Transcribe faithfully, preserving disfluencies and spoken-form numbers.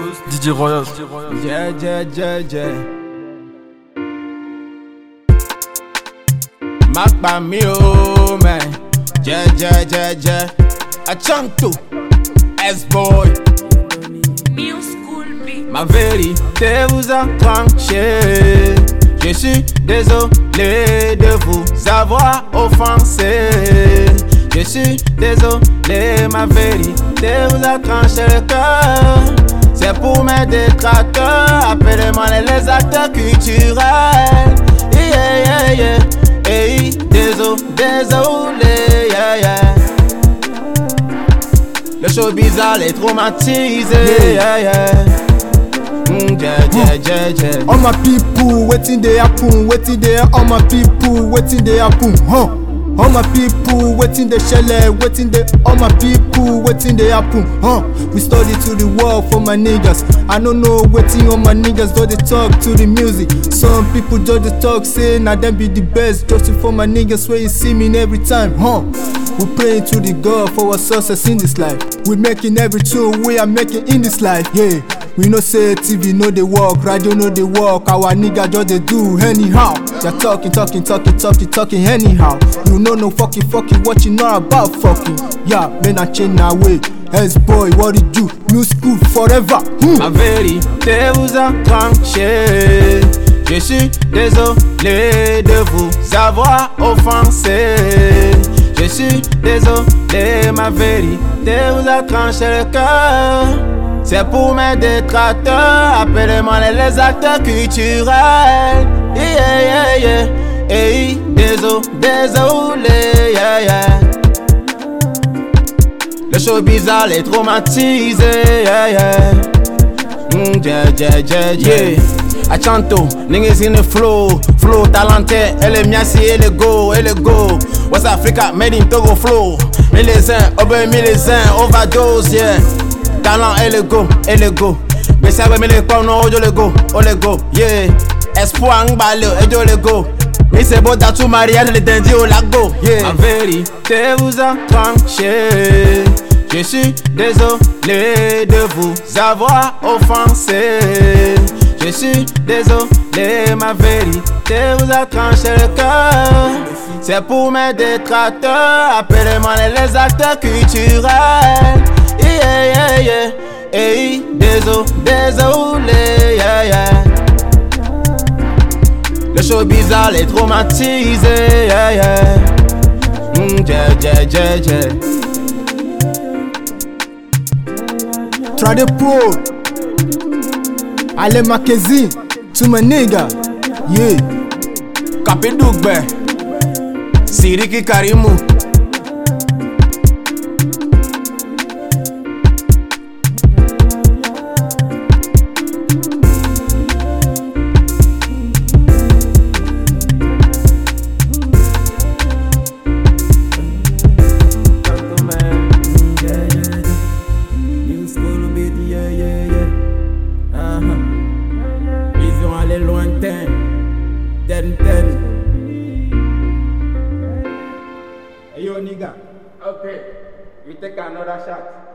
Didier Royal. Yeah, yeah, yeah, yeah. Makba mi o man. Yeah, yeah, yeah, yeah. Achanto, S-boy. Ma vérité vous a tranché. Je suis désolé de vous avoir offensé. Je suis désolé, ma vérité vous a tranché le cœur. C'est pour mes détracteurs, appelez-moi les acteurs culturels. Yeah, yeah, yeah. Hey, désolé, désolé, yeah, yeah. Le show bizarre est traumatisé, yeah, yeah. Mm, yeah, yeah, yeah, yeah. All my people waiting they happen, waiting there. All my people waiting they happen, huh? All my people waiting they shell, waiting they. All my people waiting they happen, huh? We study to the world for my niggas. I don't know waiting on my niggas, though they talk to the music. Some people just they talk, say now them be the best. Just for my niggas where you see me every time, huh? We praying to the God for our success in this life. We making every tune we are making in this life, yeah. We no say T V no dey work, radio no dey work. Our nigga just dey do anyhow. They're talking, talking, talking, talking, talking anyhow. You know no fucking, fucking, what you know about fucking. Yeah, man I change my way. S-boy, what did you? New school forever. Hmm. Ma vérité vous a tranché. Je suis désolé de vous avoir offensé. Je suis désolé, ma vérité vous a tranché le cœur. C'est pour mes détracteurs, appelez-moi les acteurs culturels. Yeah, yeah, yeah. Hey, désolé, désolé, yeah, yeah. Le show bizarre est traumatisé, yeah, yeah. Mm, yeah, yeah, yeah, yeah. Achanto, niggas in the flow, flow talented, elle est miassi, elle est go, elle est go. West Africa, made in Togo flow. Mille les uns, obé mille les uns, overdose, yeah. Talent, elle est go, elle est go. Mais ça va me les pas, non, je le go, oh le go, yeah. Espoir, n'balé, et je le go. Mais c'est beau d'atout mariage, le dindi au lago, yeah. Ma vérité vous a tranché. Je suis désolé de vous avoir offensé. Je suis désolé, ma vérité vous a tranché le cœur. C'est pour mes détracteurs, appelez-moi les acteurs culturels. Yeah, yeah, yeah. Hey, désolé, désolé, yeah, yeah. Le show bizarre est traumatisé, yeah, yeah. Mm, yeah, yeah, yeah, yeah. Trade Pro, Ale Makezi, to my nigga, yeah. Kapidugbe, Siriki Karimu. Lointain, ten ten. Hey yo nigga. Okay, we take another shot.